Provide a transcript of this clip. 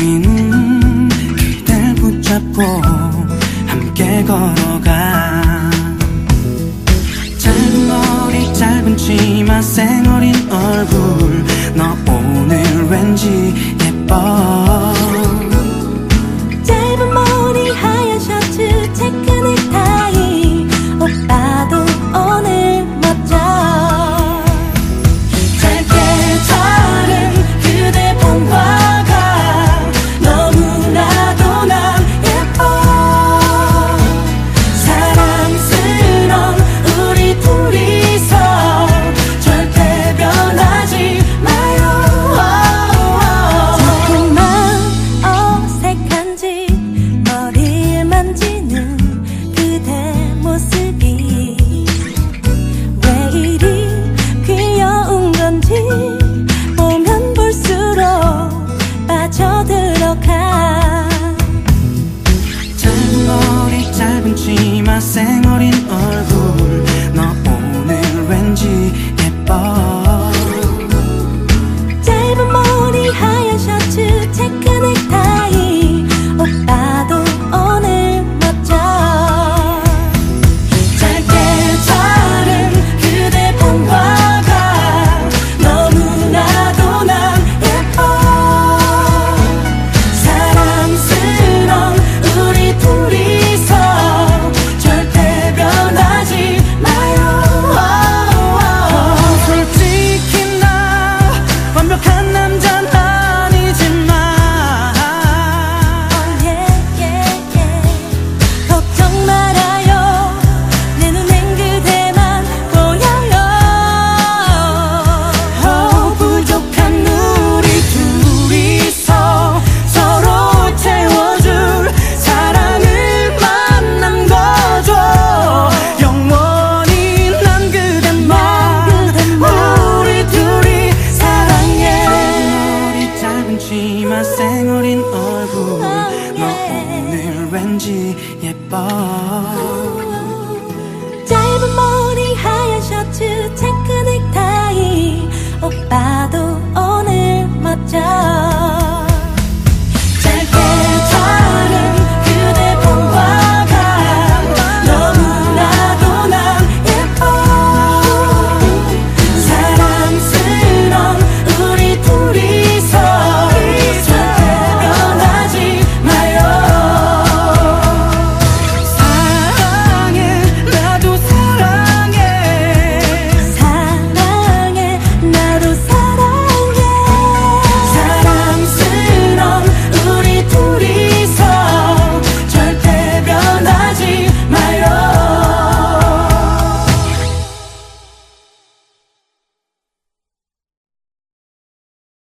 우리는 그댈 붙잡고 함께 걸어가. 짧은 머리 짧은 치마 쌩얼인 얼굴 너 오늘 왠지 예뻐. 짧은 머리 하얀 셔츠 체크 넥타이 오빠도 오늘 멋져. 짧게 자른 그대 번화가 너무나도 난 예뻐. 사랑스러운 우리 둘이서 절대 변하지 마요. 조금만 어색한지 머리를 만지는 그대 모습이 왜 이리 귀여운 건지 보면 볼수록 빠져들어가. 짧은 머리 짧은 치마 쌩얼인 얼굴 너 오늘 왠지 예뻐. 짧은 머리 하얀 셔츠 체크 넥타이 오빠도 오늘 멋져. 짧게 자른 그대 번화가 너무나도 난 예뻐. 사랑스러운 우리 둘이서 절대 변하지 마요. 솔직히 나 완벽한 남자는 아니지만 걱정 말아요. 내 눈엔 그대만 보여요. 부족한 우리 둘이서 서로 채워줄 사랑을 만난 거죠. 영원히 난 그대만 우리 둘이 사랑해. 머리 짧은 치마 쌩얼인 얼굴 너 오늘 왠지 예뻐. 짧은 머리 하얀 셔츠 체크 넥타이 오빠도 오늘 멋져.